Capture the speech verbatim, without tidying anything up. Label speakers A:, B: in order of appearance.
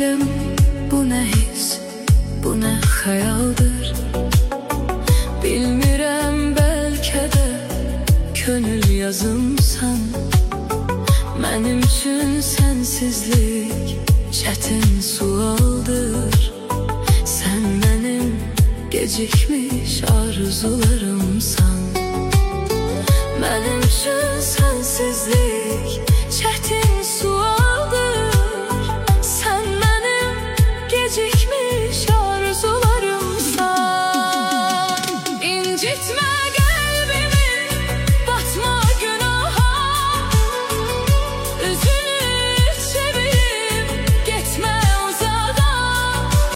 A: Bilmirəm bu nə his, bu nə xəyaldır. Bilmirəm bəlkə də könül yazımsan. Mənim üçün sənsizlik çətin sualdır. Sən mənim gecikmiş arzularımsan. Mənim üçün sənsizlik çətin sualdır. Sən mənim gecikmiş arzularımsan. İncitmə